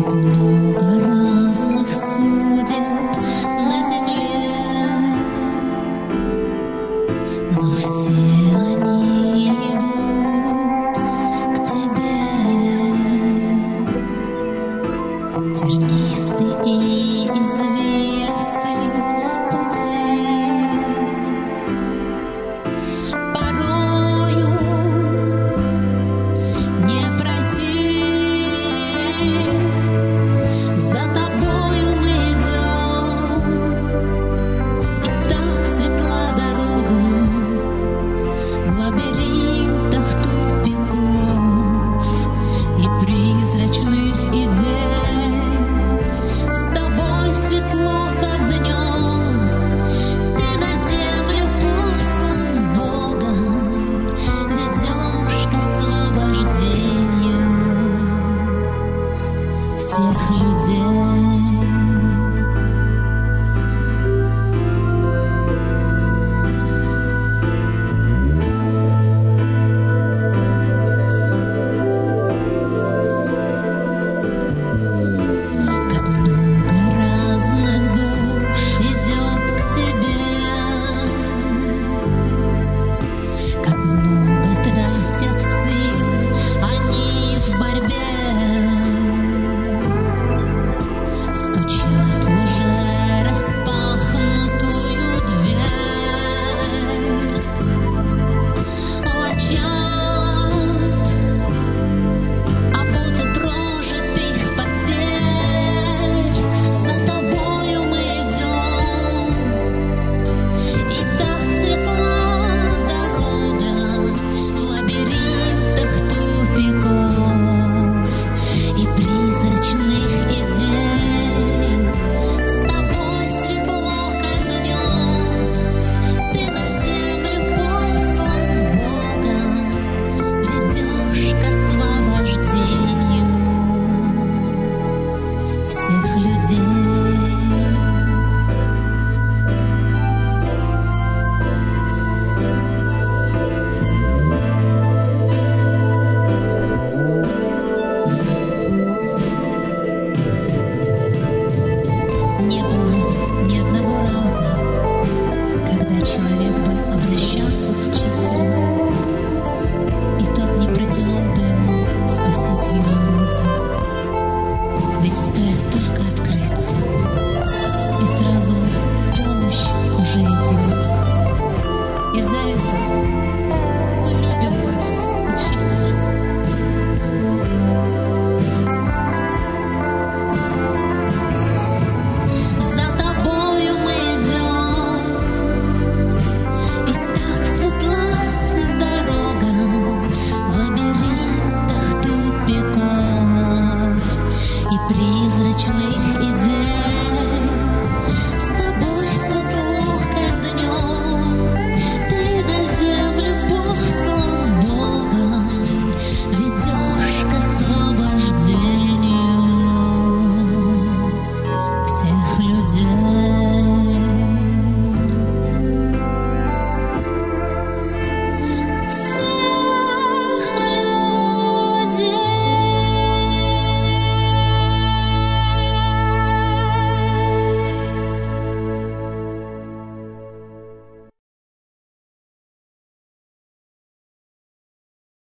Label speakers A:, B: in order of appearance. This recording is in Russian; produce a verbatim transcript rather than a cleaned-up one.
A: Как много разных судеб на земле, но все они идут к тебе. Тернистый и извилистый пути, порою не пройти. За тобою мы идем, и так светла дорога в лабиринтах тупиков и призрачных идей. С тобой светло, как днем, ты на землю послан Богом, ведешь к освобождению всех людей. Как много разных душ идет к тебе, как много тратят сил они в борьбе. Стучат в уже распахнутую дверь, волочат обузу прожитых потерь. За тобою мы идем, и так светла дорога в лабиринтах тупиков и призрачных идей. С тобой светло, как днем, ты на землю послан Богом, ведешь к освобождению всех людей. Не было ни одного раза, когда человек бы обращался к учителю, и тот не протянул бы ему спасительную руку. Ведь стоит только открыться, и сразу помощь уже идет. И за это мы любим вас, учитель. За тобою мы идем, и так светла дорога в лабиринтах тупиков и при